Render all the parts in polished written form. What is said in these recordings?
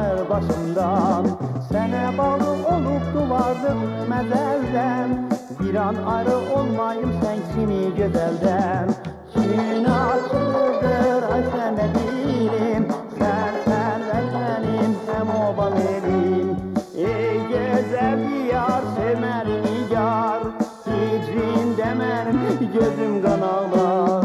çıkmayır başımdan. Sene bağlı olup vardım mezelden. Bir an ayrı olmayım sen kimi güzelden. Kimin açılır ay sen de değilim. Sen benim hem obam elim. Ey güzel diyar sevmeli yar. Hicrin demenim gözüm kan ağlar.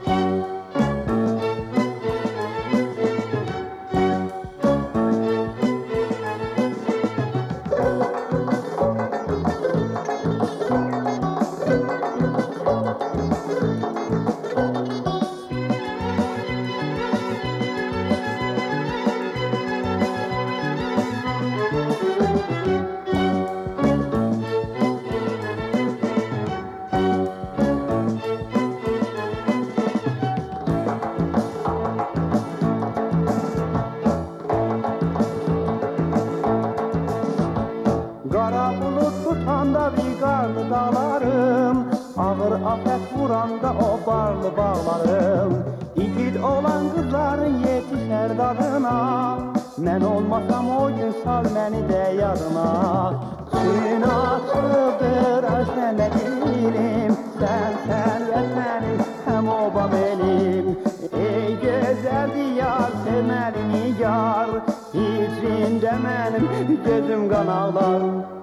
Kara bulut tutanda bir karlı dağlarım, ağır afet vuranda o barlı bağlarım. İgid olan kızların yetişer dadına, men olmasam o gün sal beni de yadına. Suyun açıldır sen de dilim, sen benim hem obam elim. Ey güzel diyar sevmeli yar, hiçinde benim gözüm kan ağlar.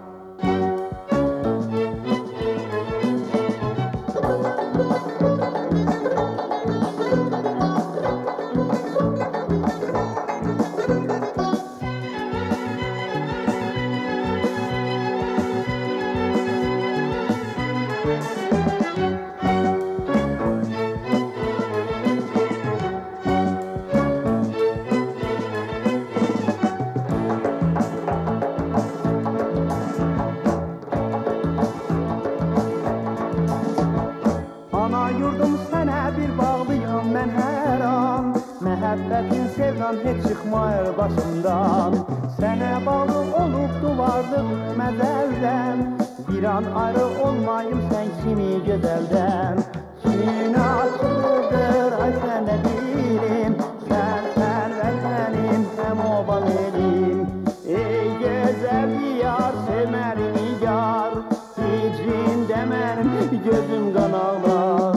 Ana yurdum sana bir bağlıyım ben her an. Məhəbbətin sevdan hiç çıkmayır başımdan. Sənə bağlı olup vardım məzəldən. Bir an ayrı olmayım sen kimi güzelden. Kimin açılır ay sen de değilim. Sen benim hem obam elim. Ey güzel diyar sevmeli yar. Hicrin demenim gözüm kan ağlar.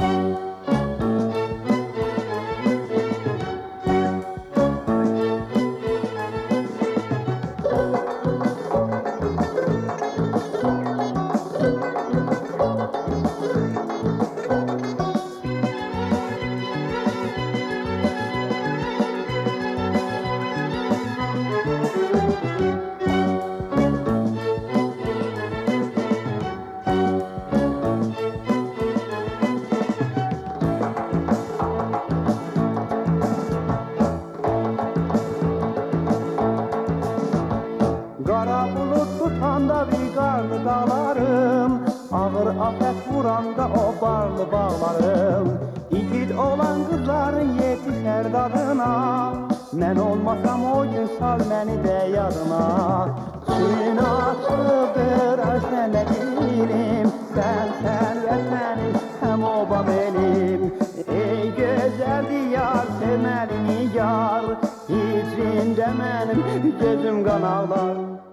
Kara bulut tutanda bir karlı dağlarım, ağır afet vuranda o barlı bağlarım. İgid olan kızların yetişer dadına, men olmasam o gün sal beni de yadına. Suyun açıldır sen de dilim, sen benim hem obam elim. Ey güzel diyar sevmeli yar, hiçinde benim gözüm kan ağlar.